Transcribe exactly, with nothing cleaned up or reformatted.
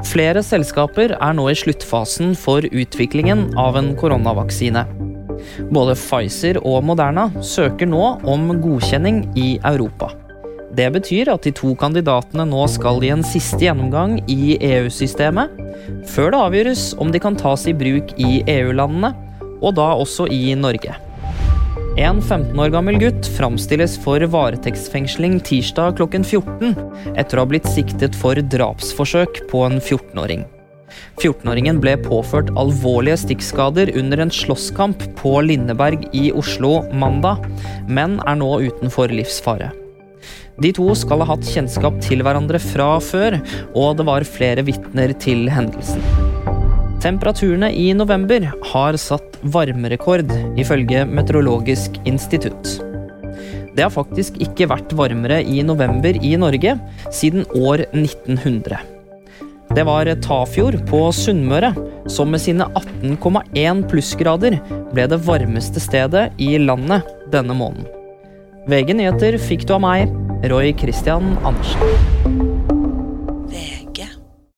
Flere selskaper er nå i sluttfasen for utviklingen av en koronavaksine. Både Pfizer og Moderna søker nå om godkjenning i Europa. Det betyr at de to kandidatene nå skal i en siste gjennomgang i E U-systemet, før det avgjøres om de kan tas i bruk i E U-landene, og da også i Norge. En femten år gammel gutt framstilles for varetektsfengsling tirsdag klokken fjorten, etter å ha blitt siktet for drapsforsøk på en fjortenåring. fjortenåringen ble påført alvorlige stikkskader under en slåsskamp på Lindeberg i Oslo mandag, men er nå utenfor livsfare. De to skal ha hatt kjennskap til hverandre fra før, og det var flere vitner til hendelsen. Temperaturene i november har satt varmerekord, ifølge Meteorologisk institutt. Det har faktisk ikke vært varmere i november i Norge siden år nitten hundre. Det var Tafjord på Sunnmøre, som med sine atten komma én plussgrader ble det varmeste stedet i landet denne måneden. V G Nyheter fikk du av meg, Roy Christian Andersen.